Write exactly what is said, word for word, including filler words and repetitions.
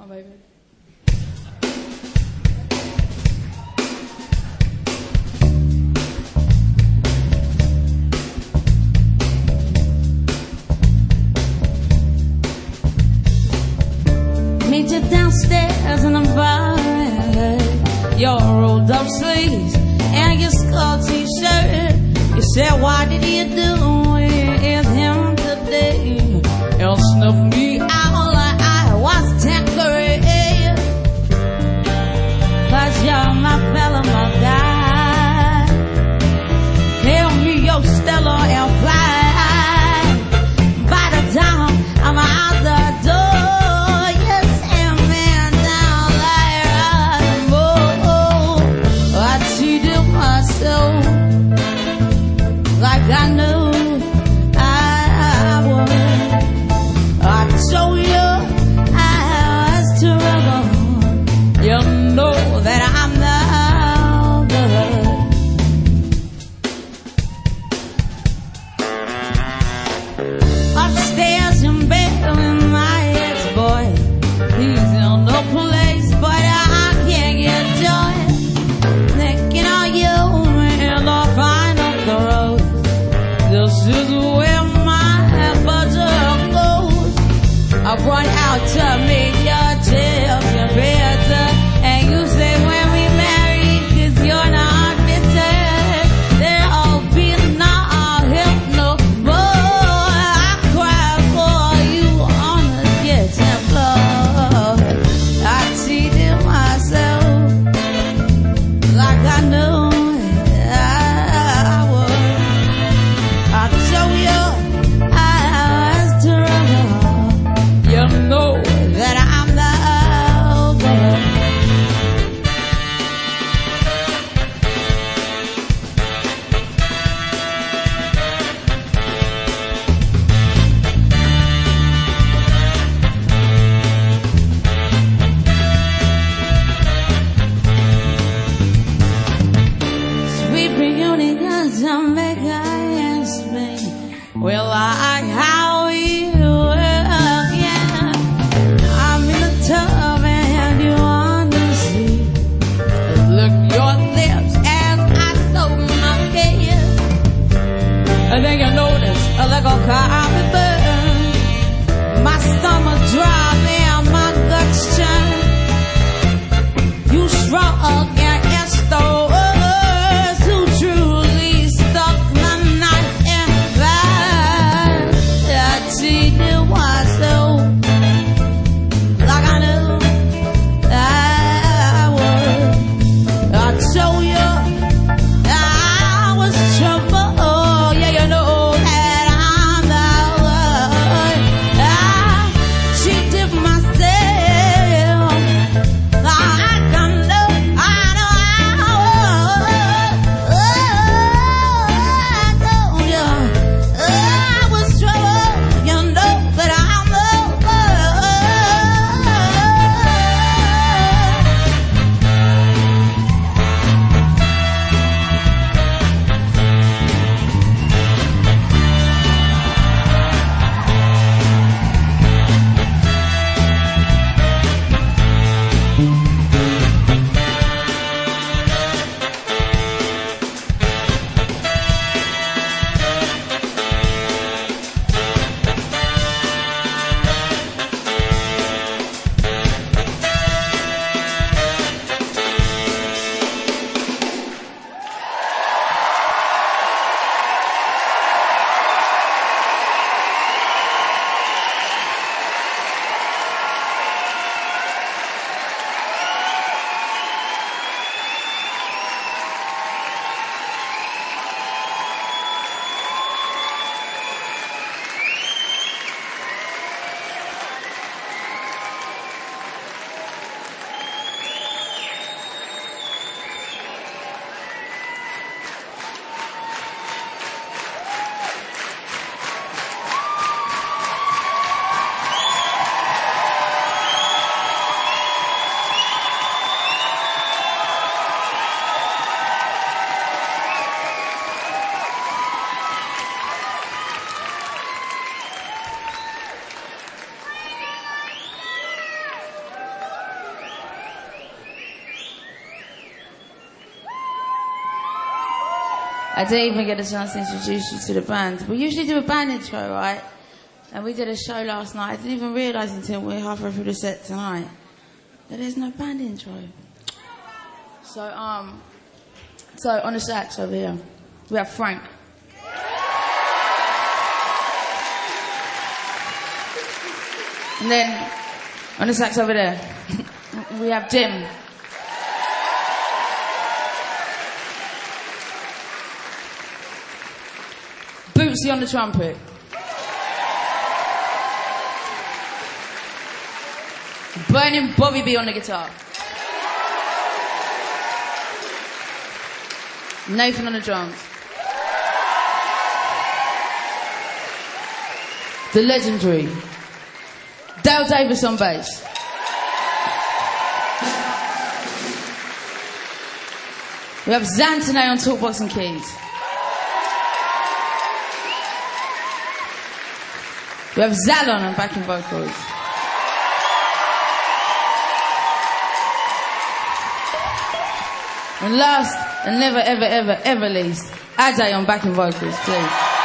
on, baby. Meet you downstairs in the bar. Your rolled up sleeves and your skull t-shirt. You said, what did you do with him today? You'll snuff me out like I was Tanqueray. Cause you're my fella, my guy. Tell me your stellar and fly. By the time I'm out the door, you send me down like Rambo. I cheated myself like I knew I would. I show you I was terrible. You know that I'm no good. Upstairs in bed with my ex-boy. He's in no place, but I can't get joy. Thinking of you and the final throws. This is where my butter goes. I run out to meet your jails and better. And you say when we marry, cause you're not bitter. There'll be no help no more. I cry for you on the kitchen floor. I cheated myself like I knew I would. I show you I was terrible. You know that I'm no good. Sweet reunion, Jamaica and Spain. Well, I how you again. I'm in the tub and you on the sea. Look your lips as I soak my head. And then you notice a little carpet burn. My stomach dry and my guts churn. You shrug and you stole. Who truly stuck my knife in fire. I cheated myself like I knew I would. I'd show you I was trouble. Oh, yeah, you know that I'm the one. I cheated myself like I knew I know I didn't even get a chance to introduce you to the band. We usually do a band intro, right? And we did a show last night. I didn't even realise until we we're halfway through the set tonight that there's no band intro. So, um, so on the sax over here, we have Frank. And then on the sax over there, we have Jim. Bootsy on the trumpet. Burning Bobby B on the guitar. Nathan on the drums. The legendary Dale Davis on bass. We have Xanthane on talkbox and keys. We have Zalon on backing vocals. And last and never ever ever ever least, Ade on backing vocals, please.